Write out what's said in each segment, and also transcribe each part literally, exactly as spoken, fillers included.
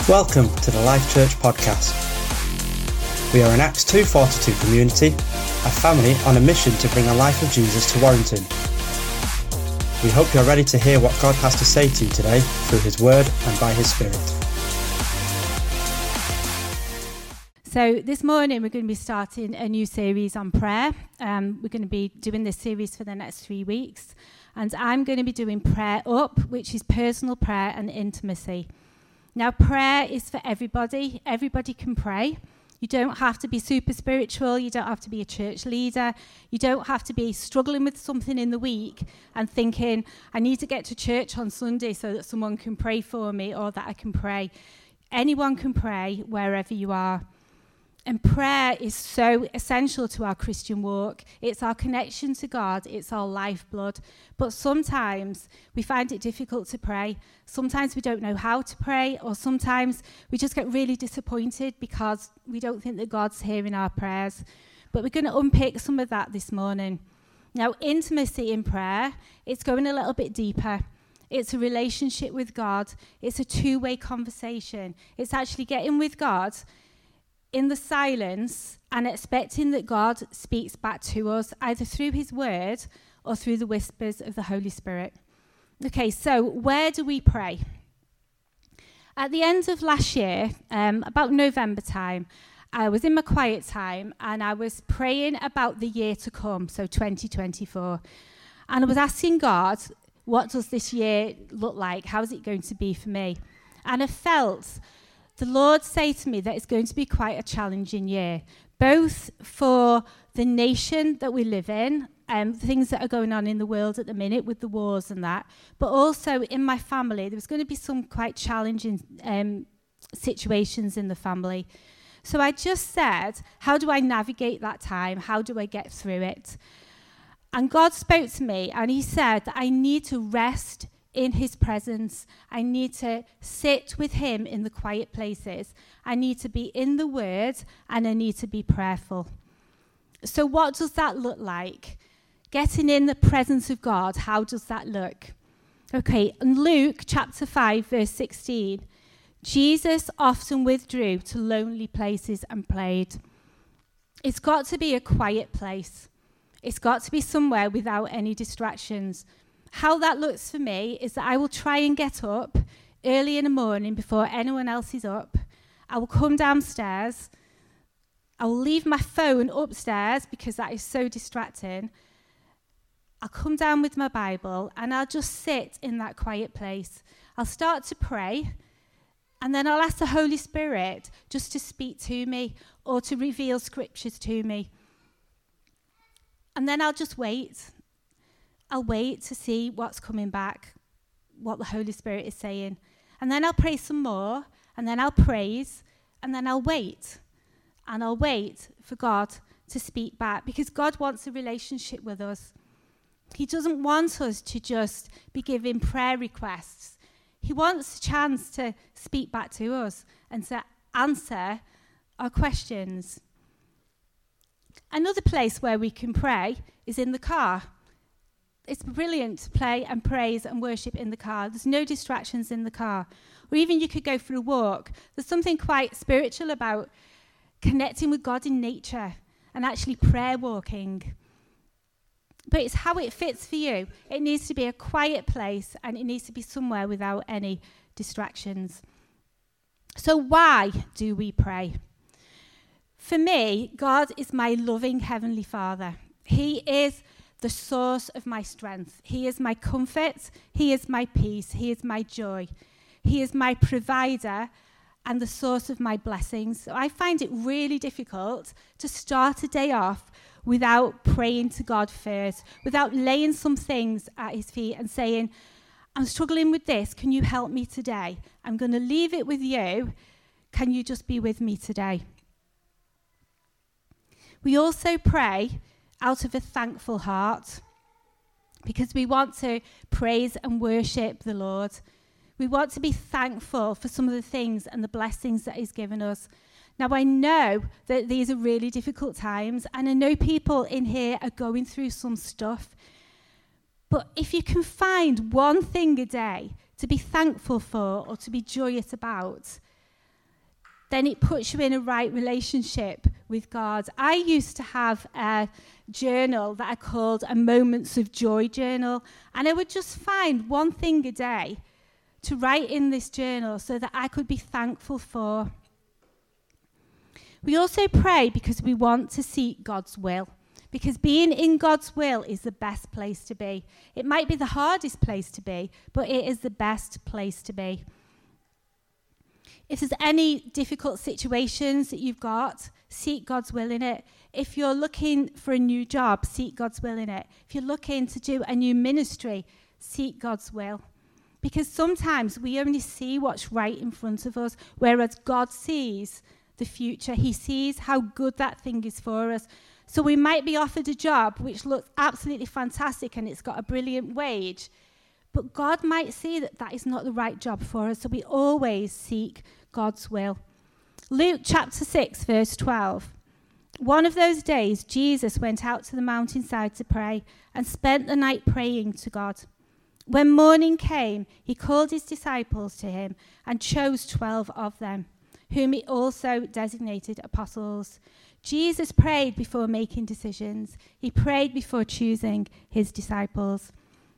Welcome to the Life Church podcast. We are an Acts two forty-two community, a family on a mission to bring the life of Jesus to Warrington. We hope you're ready to hear what God has to say to you today through his word and by his spirit. So this morning we're going to be starting a new series on prayer. Um, we're going to be doing this series for the next three weeks. And I'm going to be doing Prayer Up, which is personal prayer and intimacy. Now, prayer is for everybody. Everybody can pray. You don't have to be super spiritual. You don't have to be a church leader. You don't have to be struggling with something in the week and thinking, I need to get to church on Sunday so that someone can pray for me or that I can pray. Anyone can pray wherever you are. And prayer is so essential to our Christian walk. It's our connection to God. It's our lifeblood. But sometimes we find it difficult to pray. Sometimes we don't know how to pray, or sometimes we just get really disappointed because we don't think that God's hearing our prayers. But we're going to unpick some of that this morning. Now, intimacy in prayer, it's going a little bit deeper. It's a relationship with God. It's a two-way conversation. It's actually getting with God in the silence and expecting that God speaks back to us either through his word or through the whispers of the Holy Spirit. Okay, so where do we pray? At the end of last year, um, about November time, I was in my quiet time and I was praying about the year to come, so twenty twenty-four. And I was asking God, what does this year look like? How is it going to be for me? And I felt the Lord say to me that it's going to be quite a challenging year, both for the nation that we live in, um, things that are going on in the world at the minute with the wars and that, but also in my family. There was going to be some quite challenging um, situations in the family. So I just said, how do I navigate that time? How do I get through it? And God spoke to me and he said that I need to rest in his presence. I need to sit with him in the quiet places. I need to be in the word and I need to be prayerful. So what does that look like? Getting in the presence of God, how does that look? Okay, in Luke chapter five, verse sixteen, Jesus often withdrew to lonely places and prayed. It's got to be a quiet place. It's got to be somewhere without any distractions. How that looks for me is that I will try and get up early in the morning before anyone else is up. I will come downstairs. I will leave my phone upstairs because that is so distracting. I'll come down with my Bible and I'll just sit in that quiet place. I'll start to pray and then I'll ask the Holy Spirit just to speak to me or to reveal scriptures to me. And then I'll just wait. I'll wait to see what's coming back, what the Holy Spirit is saying. And then I'll pray some more, and then I'll praise, and then I'll wait. And I'll wait for God to speak back, because God wants a relationship with us. He doesn't want us to just be giving prayer requests. He wants a chance to speak back to us and to answer our questions. Another place where we can pray is in the car. It's brilliant to play and praise and worship in the car. There's no distractions in the car. Or even you could go for a walk. There's something quite spiritual about connecting with God in nature and actually prayer walking. But it's how it fits for you. It needs to be a quiet place and it needs to be somewhere without any distractions. So why do we pray? For me, God is my loving Heavenly Father. He is the source of my strength. He is my comfort. He is my peace. He is my joy. He is my provider and the source of my blessings. So I find it really difficult to start a day off without praying to God first, without laying some things at his feet and saying, I'm struggling with this. Can you help me today? I'm going to leave it with you. Can you just be with me today? We also pray out of a thankful heart because we want to praise and worship the Lord. We want to be thankful for some of the things and the blessings that he's given us. Now, I know that these are really difficult times, and I know people in here are going through some stuff. But if you can find one thing a day to be thankful for or to be joyous about, then it puts you in a right relationship with God. I used to have a journal that I called a Moments of Joy journal, and I would just find one thing a day to write in this journal so that I could be thankful for. We also pray because we want to seek God's will, because being in God's will is the best place to be. It might be the hardest place to be, but it is the best place to be. If there's any difficult situations that you've got, seek God's will in it. If you're looking for a new job, seek God's will in it. If you're looking to do a new ministry, seek God's will. Because sometimes we only see what's right in front of us, whereas God sees the future. He sees how good that thing is for us. So we might be offered a job which looks absolutely fantastic and it's got a brilliant wage, but God might see that that is not the right job for us. So we always seek God's will. Luke chapter six, verse twelve. One of those days, Jesus went out to the mountainside to pray and spent the night praying to God. When morning came, he called his disciples to him and chose twelve of them, whom he also designated apostles. Jesus prayed before making decisions. He prayed before choosing his disciples.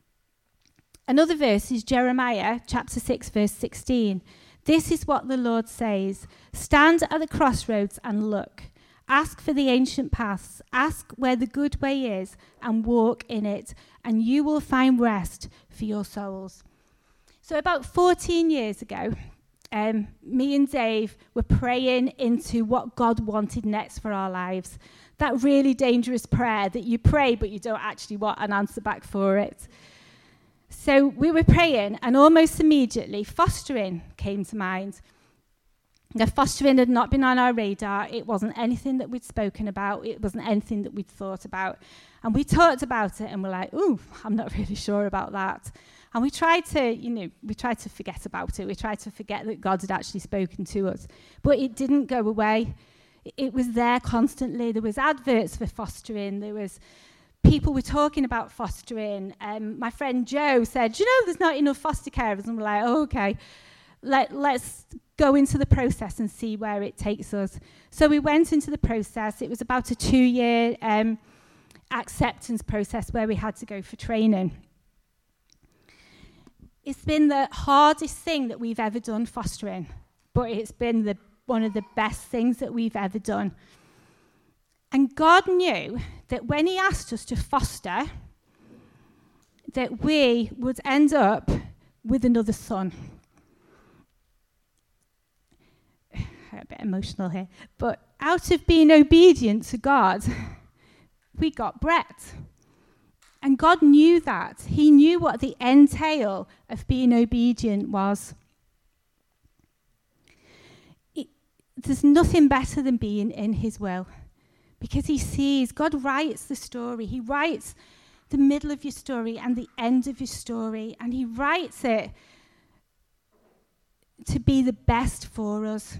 Another verse is Jeremiah chapter six, verse sixteen. This is what the Lord says: stand at the crossroads and look. Ask for the ancient paths. Ask where the good way is and walk in it, and you will find rest for your souls. So about fourteen years ago, um, me and Dave were praying into what God wanted next for our lives. That really dangerous prayer that you pray, but you don't actually want an answer back for it. So we were praying, and almost immediately fostering came to mind. Now, fostering had not been on our radar. It wasn't anything that we'd spoken about. It wasn't anything that we'd thought about. And we talked about it, and we're like, ooh, I'm not really sure about that. And we tried to, you know, we tried to forget about it. We tried to forget that God had actually spoken to us. But it didn't go away. It was there constantly. There was adverts for fostering. There was people were talking about fostering. Um, my friend Joe said, you know, there's not enough foster carers. And we're like, oh, okay, Let, let's go into the process and see where it takes us. So we went into the process. It was about a two-year um, acceptance process where we had to go for training. It's been the hardest thing that we've ever done, fostering, but it's been the one of the best things that we've ever done. And God knew that when he asked us to foster, that we would end up with another son. A bit emotional here. But out of being obedient to God, we got Brett. And God knew that. He knew what the entail of being obedient was. It, there's nothing better than being in his will. Because he sees, God writes the story. He writes the middle of your story and the end of your story. And he writes it to be the best for us.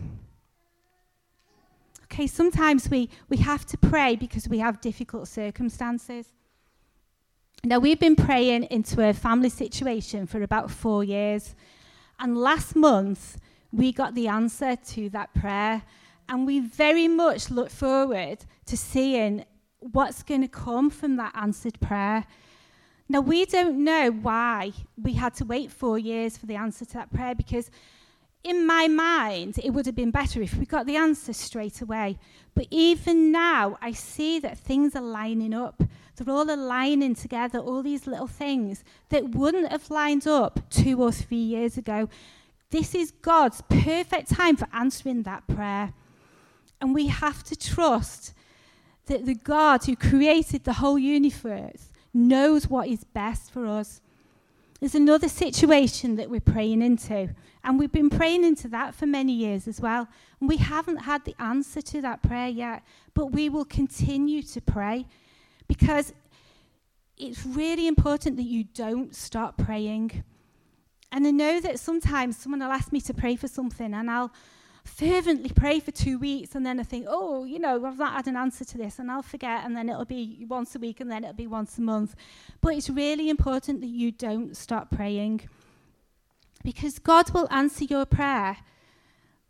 Okay, sometimes we, we have to pray because we have difficult circumstances. Now, we've been praying into a family situation for about four years. And last month, we got the answer to that prayer. And we very much look forward to seeing what's going to come from that answered prayer. Now, we don't know why we had to wait four years for the answer to that prayer, because in my mind, it would have been better if we got the answer straight away. But even now, I see that things are lining up. They're all aligning together, all these little things that wouldn't have lined up two or three years ago. This is God's perfect time for answering that prayer. And we have to trust that the God who created the whole universe knows what is best for us. There's another situation that we're praying into, and we've been praying into that for many years as well. And we haven't had the answer to that prayer yet, but we will continue to pray, because it's really important that you don't stop praying. And I know that sometimes someone will ask me to pray for something, and I'll fervently pray for two weeks, and then I think, oh, you know, I've not had an answer to this, and I'll forget, and then it'll be once a week, and then it'll be once a month. But it's really important that you don't stop praying, because God will answer your prayer,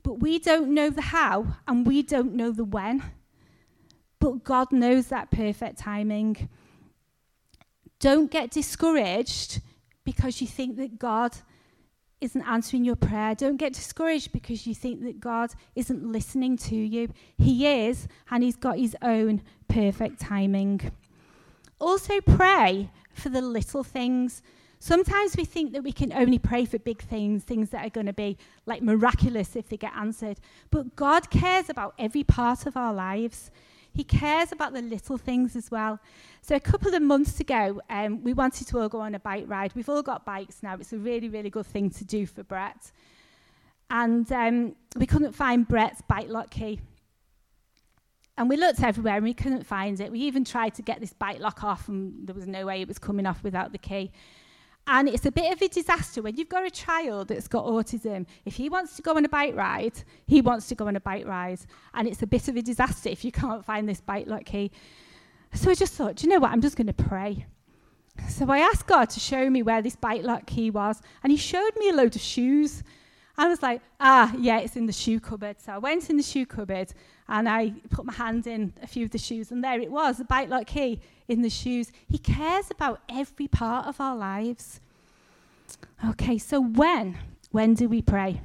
But we don't know the how, and we don't know the when. But God knows that perfect timing. Don't get discouraged because you think that God isn't answering your prayer. Don't get discouraged because you think that God isn't listening to you. He is, and he's got his own perfect timing. Also pray for the little things. Sometimes we think that we can only pray for big things, things that are going to be like miraculous if they get answered. But God cares about every part of our lives. He cares about the little things as well. So a couple of months ago, um, we wanted to all go on a bike ride. We've all got bikes now. It's a really, really good thing to do for Brett. And um, we couldn't find Brett's bike lock key. And we looked everywhere and we couldn't find it. We even tried to get this bike lock off and there was no way it was coming off without the key. And it's a bit of a disaster when you've got a child that's got autism. If he wants to go on a bike ride, he wants to go on a bike ride. And it's a bit of a disaster if you can't find this bike lock key. So I just thought, do you know what? I'm just going to pray. So I asked God to show me where this bike lock key was. And he showed me a load of shoes. I was like, ah, yeah, it's in the shoe cupboard. So I went in the shoe cupboard and I put my hand in a few of the shoes. And there it was, the bike lock key in the shoes. He cares about every part of our lives. Okay, so when? When do we pray?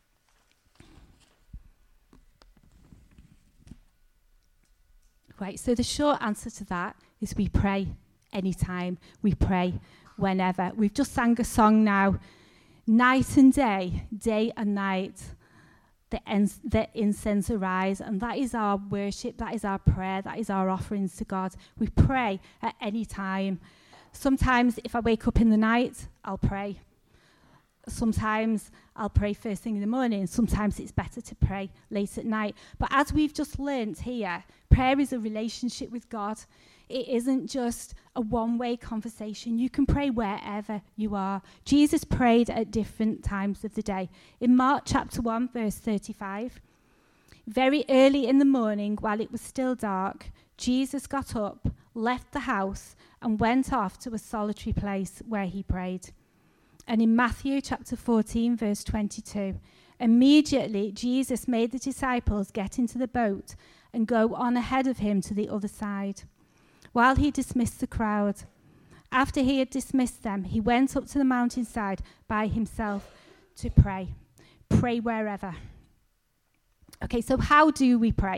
Right, so the short answer to that is we pray anytime. We pray whenever. We've just sang a song now. Night and day, day and night, the, ens- the incense arise. And that is our worship, that is our prayer, that is our offerings to God. We pray at any time. Sometimes if I wake up in the night, I'll pray. Sometimes I'll pray first thing in the morning. Sometimes it's better to pray late at night. But as we've just learnt here, prayer is a relationship with God. It isn't just a one-way conversation. You can pray wherever you are. Jesus prayed at different times of the day. In Mark chapter one, verse thirty-five, very early in the morning, while it was still dark, Jesus got up, left the house, and went off to a solitary place where he prayed. And in Matthew chapter fourteen, verse twenty-two, immediately Jesus made the disciples get into the boat and go on ahead of him to the other side, while he dismissed the crowd. After he had dismissed them, he went up to the mountainside by himself to pray. Pray wherever. Okay, so how do we pray?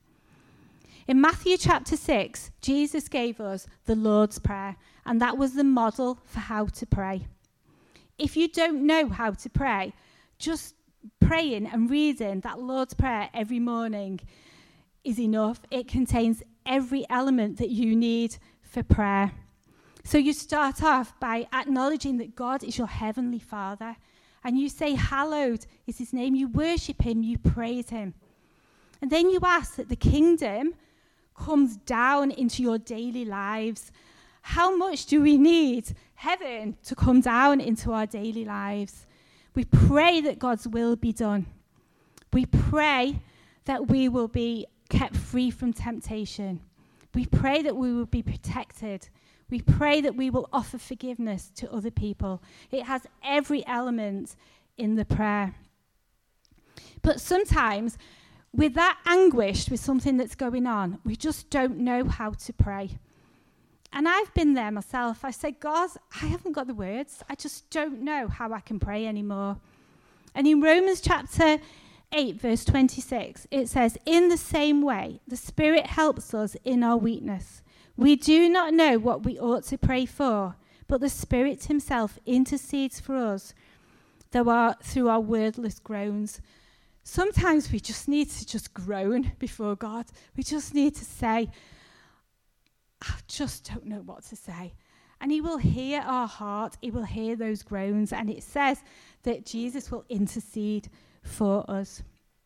In Matthew chapter six, Jesus gave us the Lord's Prayer, and that was the model for how to pray. If you don't know how to pray, just praying and reading that Lord's Prayer every morning is enough. It contains every element that you need for prayer. So you start off by acknowledging that God is your heavenly Father, and you say, hallowed is his name. You worship him, you praise him. And then you ask that the kingdom comes down into your daily lives. How much do we need heaven to come down into our daily lives? We pray that God's will be done. We pray that we will be kept free from temptation. We pray that we will be protected. We pray that we will offer forgiveness to other people. It has every element in the prayer. But sometimes, with that anguish, with something that's going on, we just don't know how to pray. And I've been there myself. I said, God, I haven't got the words. I just don't know how I can pray anymore. And in Romans chapter eight, verse twenty-six, it says, in the same way, the Spirit helps us in our weakness. We do not know what we ought to pray for, but the Spirit himself intercedes for us though our, through our wordless groans. Sometimes we just need to just groan before God. We just need to say, I just don't know what to say. And he will hear our heart. He will hear those groans. And it says that Jesus will intercede for us.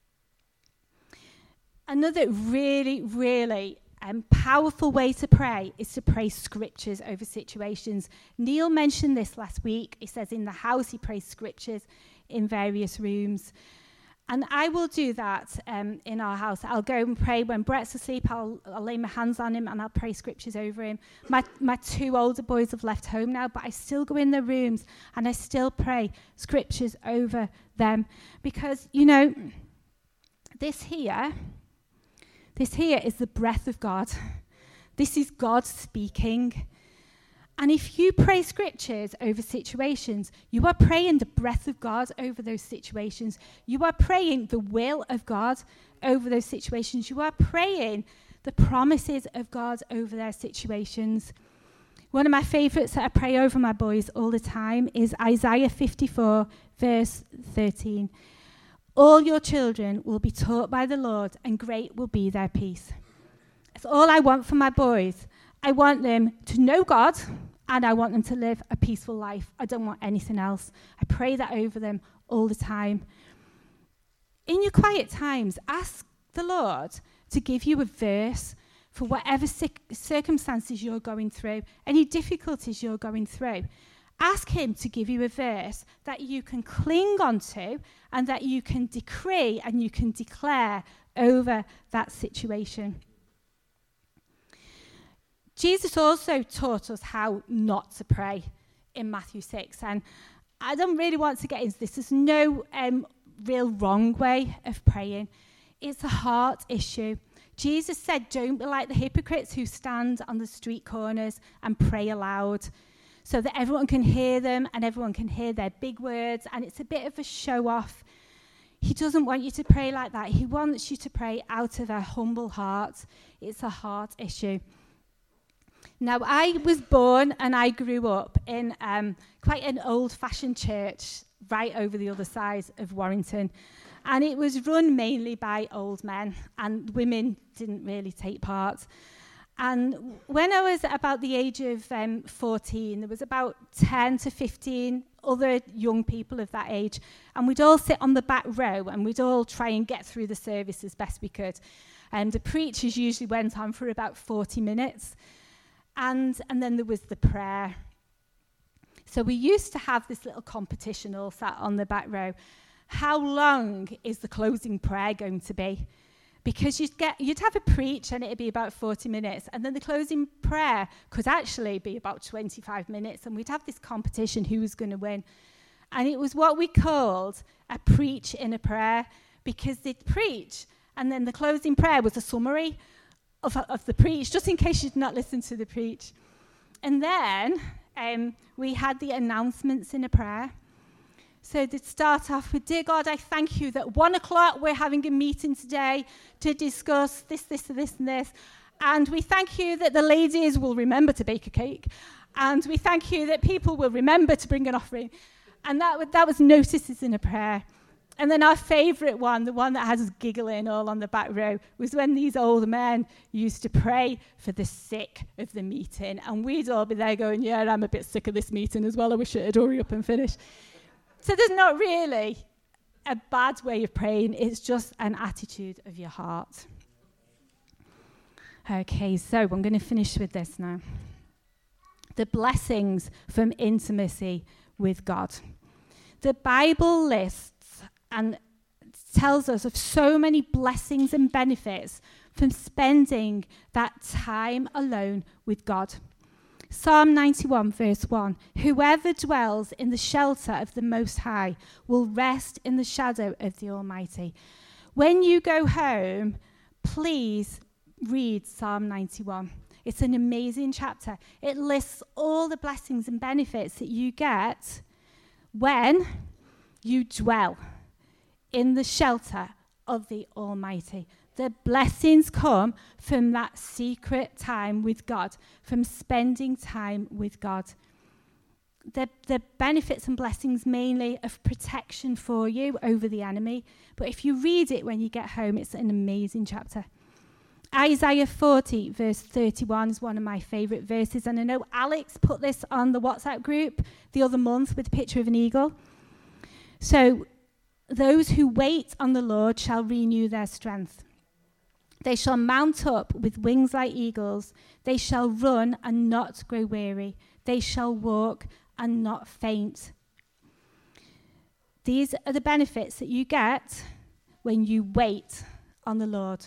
Another really, really um, powerful way to pray is to pray scriptures over situations. Neil mentioned this last week. He says in the house he prays scriptures in various rooms. And I will do that um, in our house. I'll go and pray when Brett's asleep. I'll, I'll lay my hands on him and I'll pray scriptures over him. My my two older boys have left home now, but I still go in their rooms and I still pray scriptures over them. Because, you know, This here, this here is the breath of God. This is God speaking. And if you pray scriptures over situations, you are praying the breath of God over those situations. You are praying the will of God over those situations. You are praying the promises of God over their situations. One of my favourites that I pray over my boys all the time is Isaiah fifty-four, verse thirteen. All your children will be taught by the Lord, and great will be their peace. That's all I want for my boys. I want them to know God, and I want them to live a peaceful life. I don't want anything else. I pray that over them all the time. In your quiet times, ask the Lord to give you a verse for whatever circumstances you're going through, any difficulties you're going through. Ask him to give you a verse that you can cling onto and that you can decree and you can declare over that situation. Jesus also taught us how not to pray in Matthew six. And I don't really want to get into this. There's no um, real wrong way of praying. It's a heart issue. Jesus said, don't be like the hypocrites who stand on the street corners and pray aloud so that everyone can hear them and everyone can hear their big words. And it's a bit of a show off. He doesn't want you to pray like that. He wants you to pray out of a humble heart. It's a heart issue. Now, I was born and I grew up in um, quite an old-fashioned church right over the other side of Warrington. And it was run mainly by old men, and women didn't really take part. And when I was about the age of um, fourteen, there was about ten to fifteen other young people of that age. And we'd all sit on the back row and we'd all try and get through the service as best we could. And the preachers usually went on for about forty minutes. And and then there was the prayer. So we used to have this little competition all sat on the back row. How long is the closing prayer going to be? Because you'd get you'd have a preach and it'd be about forty minutes, and then the closing prayer could actually be about twenty-five minutes, and we'd have this competition who was going to win. And it was what we called a preach in a prayer, because they'd preach and then the closing prayer was a summary Of, of the preach, just in case you'd not listened to the preach. And then um, we had the announcements in a prayer. So they'd start off with, dear God, I thank you that one o'clock we're having a meeting today to discuss this, this, this, and this. And we thank you that the ladies will remember to bake a cake. And we thank you that people will remember to bring an offering. And that, w- that was notices in a prayer. And then our favourite one, the one that has us giggling all on the back row, was when these old men used to pray for the sick of the meeting. And we'd all be there going, yeah, I'm a bit sick of this meeting as well. I wish it'd hurry up and finish. So there's not really a bad way of praying. It's just an attitude of your heart. Okay, so I'm going to finish with this now. The blessings from intimacy with God. The Bible lists and tells us of so many blessings and benefits from spending that time alone with God. Psalm ninety-one, verse one, whoever dwells in the shelter of the Most High will rest in the shadow of the Almighty. When you go home, please read Psalm ninety-one. It's an amazing chapter. It lists all the blessings and benefits that you get when you dwell in the shelter of the Almighty. The blessings come from that secret time with God, from spending time with God. The, the benefits and blessings mainly of protection for you over the enemy. But if you read it when you get home, it's an amazing chapter. Isaiah forty, verse thirty-one is one of my favourite verses. And I know Alex put this on the WhatsApp group the other month with a picture of an eagle. So, those who wait on the Lord shall renew their strength. They shall mount up with wings like eagles. They shall run and not grow weary. They shall walk and not faint. These are the benefits that you get when you wait on the Lord.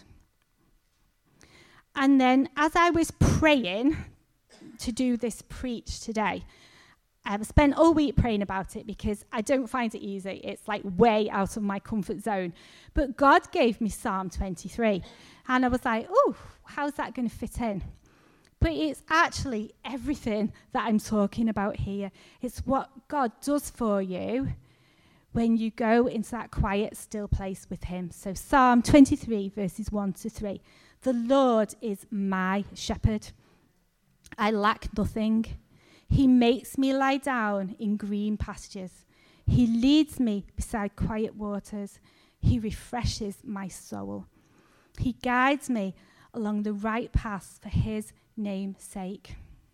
And then as I was praying to do this preach today, I've spent all week praying about it because I don't find it easy. It's like way out of my comfort zone. But God gave me Psalm twenty-three. And I was like, oh, how's that going to fit in? But it's actually everything that I'm talking about here. It's what God does for you when you go into that quiet, still place with him. So Psalm twenty-three, verses one to three. The Lord is my shepherd. I lack nothing. He makes me lie down in green pastures. He leads me beside quiet waters. He refreshes my soul. He guides me along the right paths for his name's sake.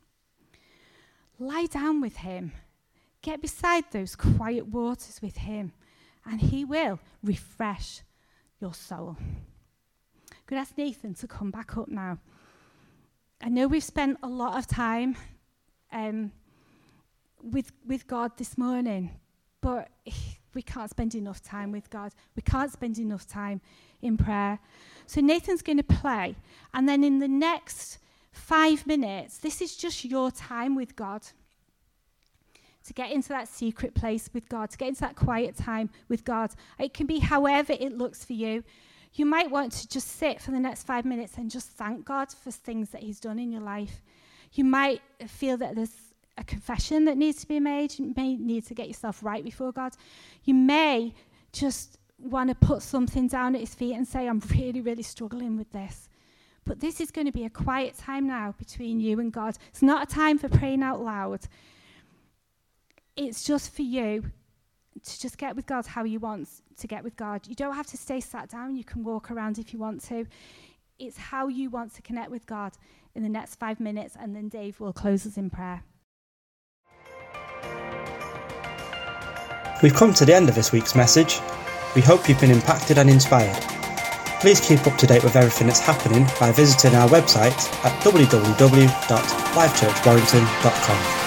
Lie down with him. Get beside those quiet waters with him, and he will refresh your soul. I'm going to ask Nathan to come back up now. I know we've spent a lot of time um, with with God this morning, but we can't spend enough time with God. We can't spend enough time in prayer. So Nathan's going to play, and then in the next five minutes, this is just your time with God. To get into that secret place with God, to get into that quiet time with God. It can be however it looks for you. You might want to just sit for the next five minutes and just thank God for things that he's done in your life. You might feel that there's a confession that needs to be made. You may need to get yourself right before God. You may just want to put something down at his feet and say, I'm really, really struggling with this. But this is going to be a quiet time now between you and God. It's not a time for praying out loud. It's just for you to just get with God how you want to get with God. You don't have to stay sat down. You can walk around if you want to. It's how you want to connect with God in the next five minutes, and then Dave will close us in prayer. We've come to the end of this week's message. We hope you've been impacted and inspired. Please keep up to date with everything that's happening by visiting our website at w w w dot life church warrington dot com.